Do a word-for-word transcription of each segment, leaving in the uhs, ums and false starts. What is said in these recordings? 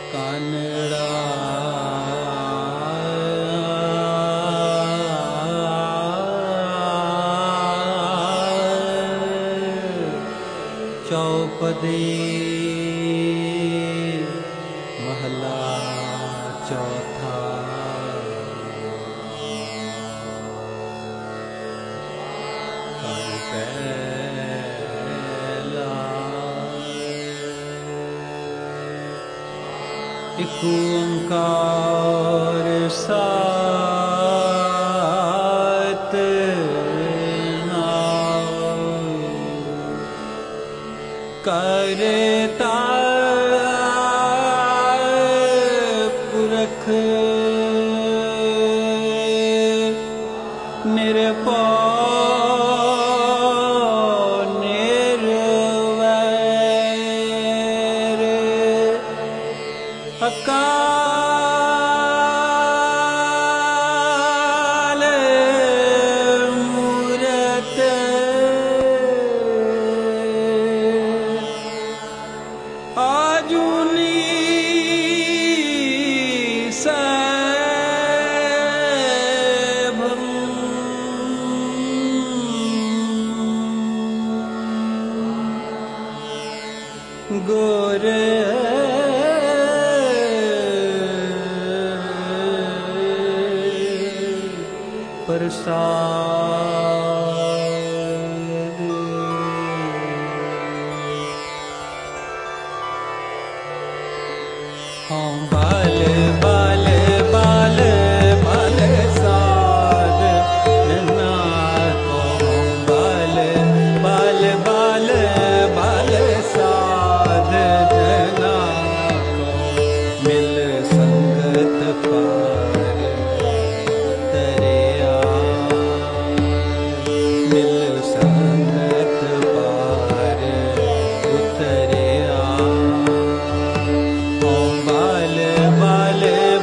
कानड़ा चौपदी महला चौथा। कर पहला एक ओंकार सात नाम करता पुरख निरपौ निर्वैर अकाल मूरत आजुनी सैभं गोर प्रसाद। हाँ बाल बाल बाल बाल साध नैना को बाल बाल बाल बाल साध नैना को मिल संगत पार तरिया मिल संगत पार उतरिया। बाल बाल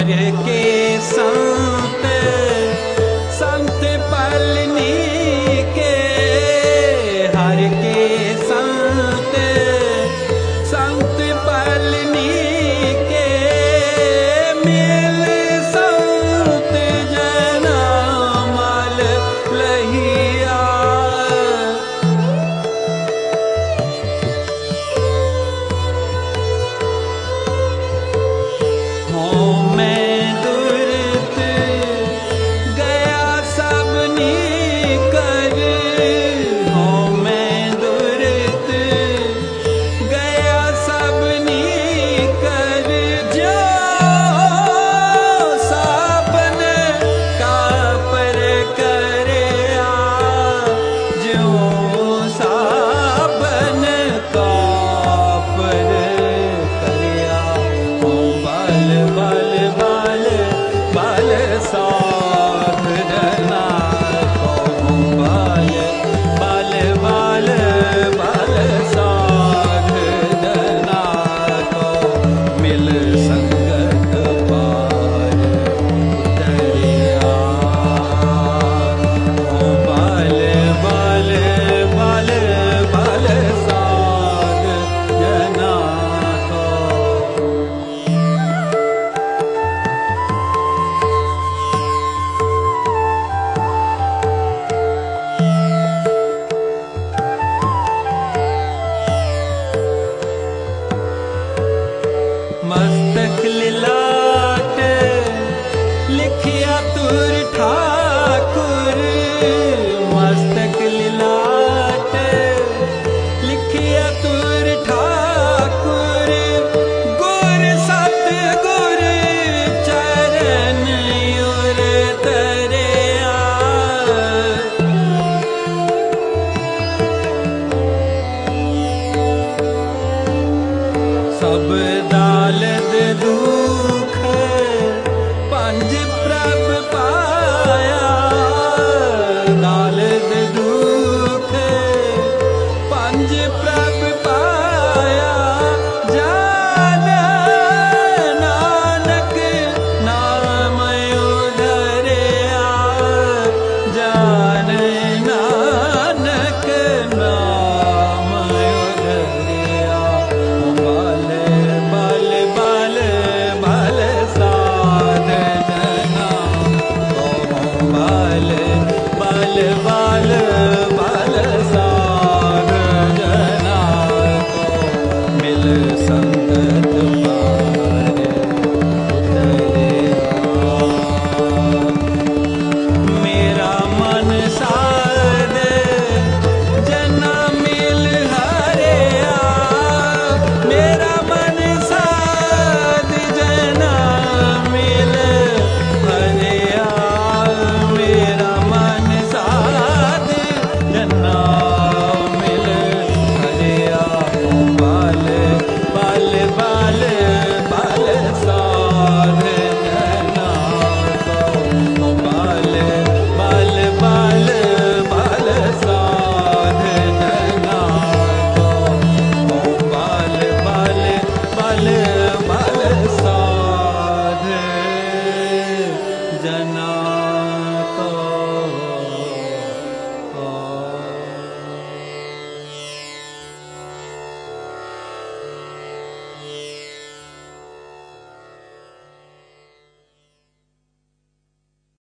हर के संत संत पलनी के, हर के संत संत पलनी के, मिल संत जना मल लहिया। हो मैं दुरत गया सबनी कर, हो मैं दुरत गया सबनी कर, जो साबन का पर करया, जो साबन का पर करया। हो बल बल बल बल साध जना को, बल बल बल बल साध जना को, मिल संगत पार उतरिया। हो बल बल बल बल साध जना को। मस्तक लिलाट लिखिया तुर ठाकुर, मस्तक लिलाट लिखिया तुर ठाकुर, गुर सत गुर चरण उर तरिया। सब दालद दुख पंज प्रभ पाया, दालद दुख पंज प्रभ पाया, जान नानक नाम उधरिया, जान नानक नाम उधरिया। बल बल बल बल साध जना को, बल बल बल बल साध जना को, मिल संगत पार उतरिया। मेरा मन साध जना मिल हरिया, मेरा मन साध जना मिल हरिया, मेरा मन साध जना मिल हरिया। बल बल बल बल साध जना को, बल बल बल बल साध जना को, बल बल बल बल साध जना।